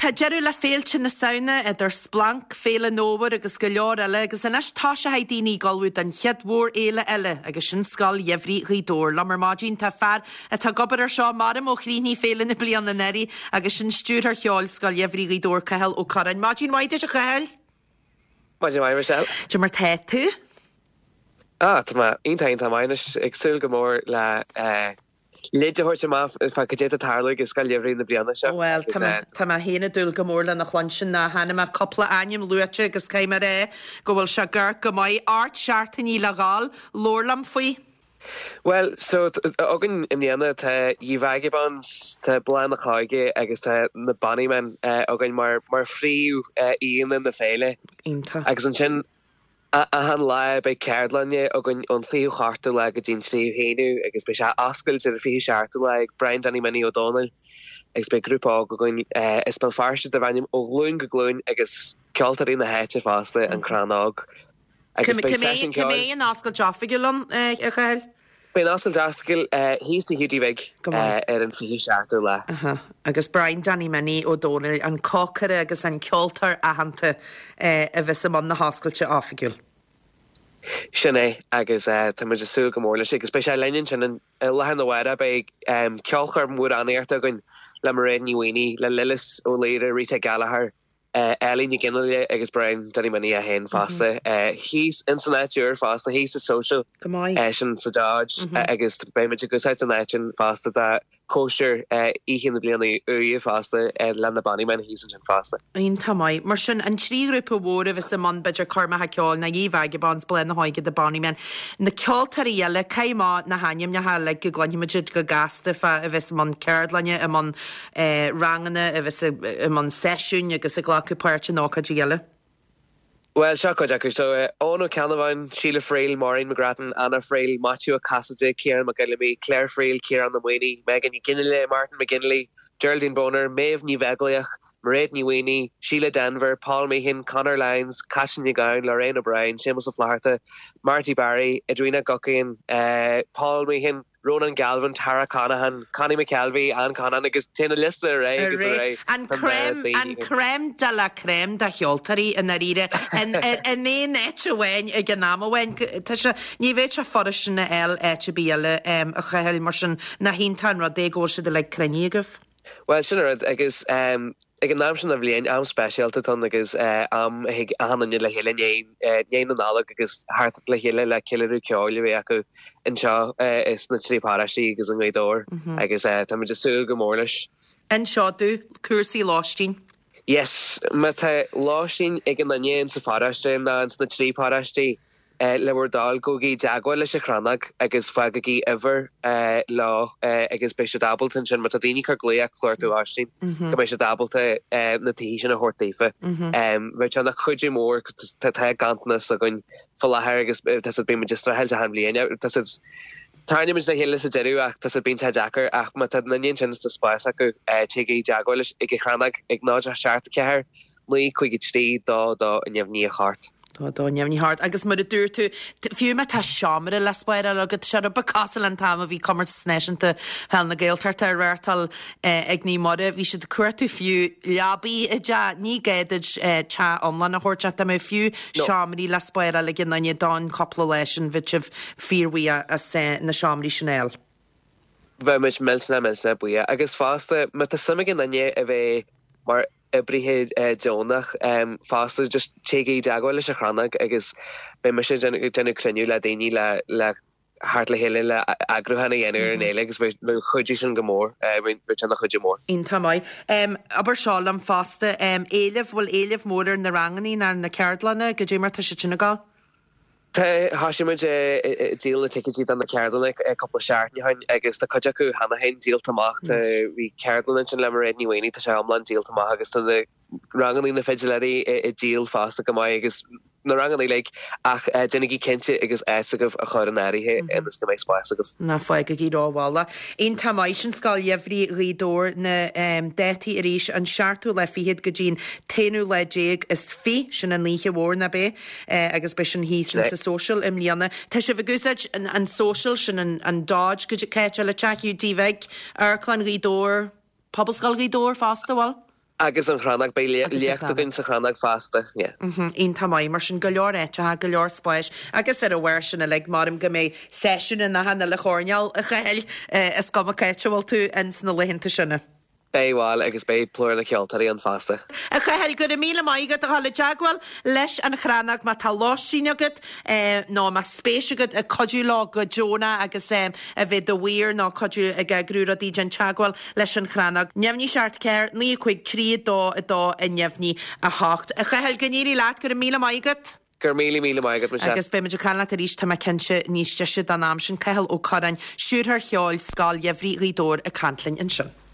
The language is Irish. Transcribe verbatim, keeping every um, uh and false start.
Tá jeú le féilte na saona idir splank féle nóhar agus go leor eile agus in tá se ha daoine galhúd an cheadmhór éile eile agus sin scal jehrí rídór lamar mágin tá fear a tá gobar ar seo marm ó chríní féle na blian na neri agus sin stúr ar cheáil scal jehrí rídór cahel ó caran mágin waide a chahel? Mágin mai Michelle? Tu mar te tú? Ah, tá ma intain tá mainis ag súil go mór le Léide hort sem af fa gedéta tarlaig is gal jefri na brianna se. Well, tá ma héna dúil go mórla na chlansin na hanna ma coppla aim luite agus caiime ré go bhfuil se gur go mai art seartain í legáil lórlam faoi. Well, so agin imniana tá dhíhhaigibans tá blaen na chaige agus tá na bannimen agin mar mar fríú íon na féile. Ínta. Agus an sin a han le bei Cairlanne agin an fiú charta le go dín slíú héú agus be se ascail se a fiú searta le Brian Danny Minnie O'Donnell agus be grúpá go goin is spel farste de bhaim ó glún go glún agus ceoltarí na héite fásta an cranág. Cymé an ascail jaffigiúlan a chail? Be'n ascail jaffigiúil hís na hiúdíhig ar an fiú searta le. Agus Brian Danny Minnie O'Donnell an cócara agus an ceoltar a hananta a bheits am na hascailte áfigiúil. Sinné agus tá mu sú go mórla agus be sé leinn sin lehan na bhhaide be ceolchar múd anéirta gon le mar réad níhaoine le lilis ó léire Rita Gallagher Ellie ní ginile agus Brian Danny Minnie a hen fásta. Hís internetúr fásta, hís a social sin sa Dodge agus béimiid go seit an éin fásta de cóisiir íchan na blianana uí fásta le na bannimen hís an sin fásta. Íon tamáid mar sin an trígrúpa mhór a bheits am man beidir carmathe ceáil na dhíhhaigibans blen na háige de bannimen. Na ceoltarí eile caiimá na haim na heala go glanimiid go gasta fa a bheits man Cairlanne a man ranganna a bheits a man seisiún agus a glá go páirte nácha díile? Well, seo go Jackar, so Ónó Canavan, Sheila Frail, Maureen McGrattan, Anna Frail, Matthew Cassidy, Kieran McGillamy, Claire Frail, Kieran Namwini, Megan Ginley, Martin McGinley, Geraldine Boner, Maeve Nivegliach, Mairead Niwini, Sheila Denver, Paul Meehan, Connor Lyons, Cashin Yagown, Lorraine O'Brien, Seamus O'Flaherty, Marty Barry, Edwina Guckian, uh, Paul Meehan, Ronan Galvin, Tara Conahan, Connie McKelvey, Anne Conan, agus tína lista ré agus an crème an crème de la crème de cheoltarí in a ríre an an é net wein a gnáma wein tá se ní bhéit a forris na el éte bíile a chail mar sin na híntan ra dé go se de le creníigeh. Well, sin agus um ag an náam sin a bblion am speisialta tan agus am ag ahanana le héile néin an nála agus hart le héile le ciileú ceáil bhé acu in seo is na trípáistí agus an médóir agus tá muidir súil go mórlais. An seo dú cuasaí láistín? Yes, me tá láistín ag an nanéon sa fáiste ná na trípáistí le dal gogi deagháil leis a chránag agus fagagí ever lá agus bei se dabaltan sin mat a daoine chu léach chlóirú áistín go bei se dabalta na taí sin a hortéife. Bheit an nach chuidir mór tá gantnas a gon fallthir agus bé me just heil a hanblion. Tánim is na héile a deú ach tas a bín te Jackar ach mat na níon sin de spáis acu tegé deagháil leis ag chránag ag náid a seart ceair lí chuig tí dá dá in nemhní a chart. Dá nemhní hart agus mar a dúr tú fiú me tá seaamara le spáir agad se a bacasal an tam a bhí commar snéisianta hel na ggéaltarta réirtal ag ní mara bhí si cuairtú fiú leabí i de ní géidir te omlan na hórte a mé fiú seaamarí le spáir le gin naine dá coppla leis an bhid sih fíorhí a na seaamarí sinnéil. Bheit muid millna millna buí agus fásta me tá samigin naine a bheith mar brithe Jonach fásta just tegé deagháil leis a chránag agus be me sé denna cruniú le daoine le le hart le héile le agrúhanna dhéanú an éile agus bfuil chuidí sin go mór bfuil tena chuide mór. Ínta mai. Aber seáil am fásta éileh bhfuil éileh mór na ranganí na na Cairlanne go dtí mar tá sé sinna gáil? Tá háisiimiid díal na ticketí an na Cairlanne coppla seaartní agus tá chuide acu hena hain díal tamach bhí Cairlanne sin le mar réad níhaoine tá sé amlan díal tamach agus tá ranganí na feidileirí i díal fásta go mai agus na ranganí le ach denigí cinnte agus éisegah a chuir an áirithe agus go méid spáisagah. Na fáig go gíráhála. Aon tamáid sin sáil jehrí rídór na détaí a ríis an seaartú le fihiad go dín téanú le déag is fi sin an líe mhór na bé agus be sin hí sin sa social im líana. Tá se bhgúsaid an social sin an Dodge go céite le teú díveig ar chlan rídór, pobl sáil rídór fásta bháil? agus an chránach bei leachtagann sa chránach fasta. Ín tamáid mar sin go leor éite ha go leor spáis agus ar a bhhair sinna le marm go mé session in na hanna le chóneal a chail is go caiitehil tú ins na lehinnta sinna. Béháil agus bé plúir na ceoltarí an fasta. A chail go a míle maigad a hála deagháil leis an chránach má tá láisíneagad ná má spéisiagad a codú lá go Jóna agus a bheith do bhuiir ná codú ag grúra dí an teagháil leis an chránach. Neamhní seart céir ní chuig trí dó a dó a neamhní a hácht. A chail gníí leat gur a míle maigad? Gur míle míle maigad me se. Agus be meidir canla a ríis tá cinse níos deise don am sin ceil ó chorain siúrthar cheáil scáil jefhrí rídóir a cantlainn in sin.